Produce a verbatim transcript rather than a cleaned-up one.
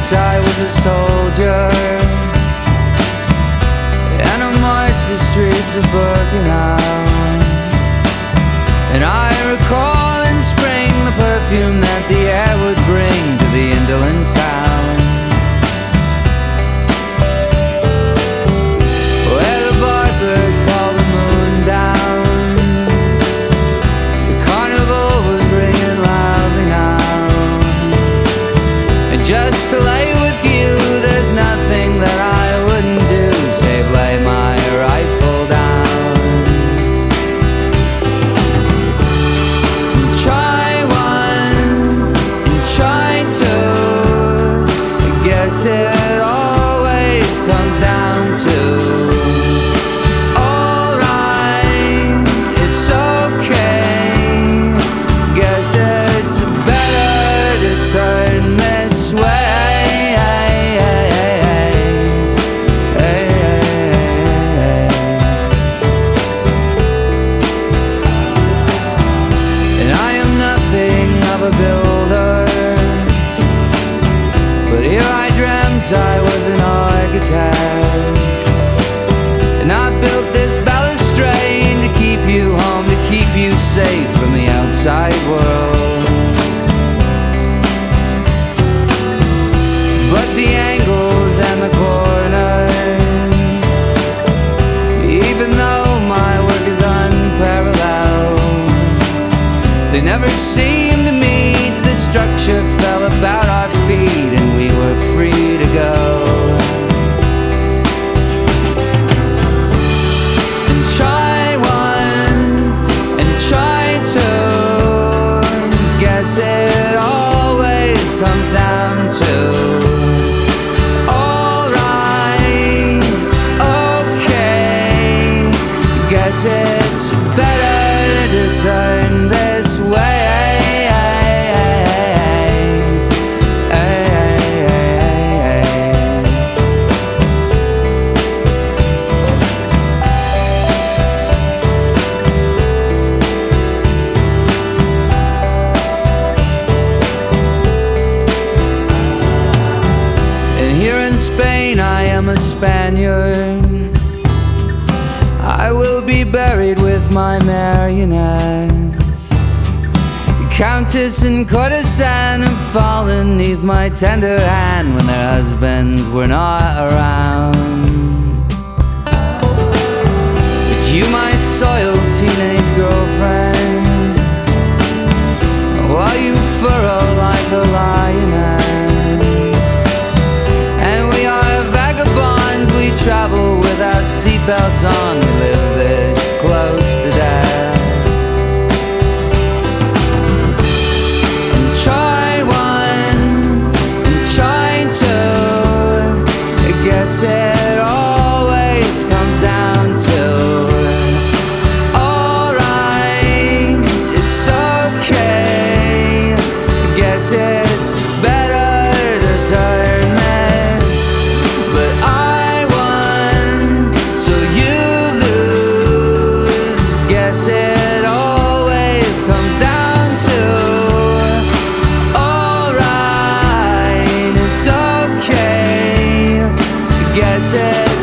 I was a soldier, and I marched the streets of Birkenau. And I recall in spring the perfume that the air would bring to the indolent town, where the barbers call the moon down. The carnival was ringing loudly now, and just to lay with you, there's nothing that I wouldn't do save lay my rifle down and try one and try two. I guess it always comes down to alright, it's okay. Guess it's better to turn this way. Builder, but here I dreamt I was an architect, and I built this balustrade to keep you home, to keep you safe from the outside world. But the angles and the corners, even though my work is unparalleled, they never seem to meet. The structure fell about our feet and we were free to go and try one and try two. Guess it always comes down to alright, okay. Guess it's better to turn this way. Spain, I am a Spaniard. I will be buried with my marionettes. Countess and courtesan have fallen neath my tender hand when their husbands were not around. But you, my soiled teenage girlfriend, while you furrow like a lioness, we travel without seatbelts on. We live this close to death and try one and try two. I guess it always comes down to alright, it's okay. I guess it's better to turn this, but I it always comes down to alright, it's okay. I guess it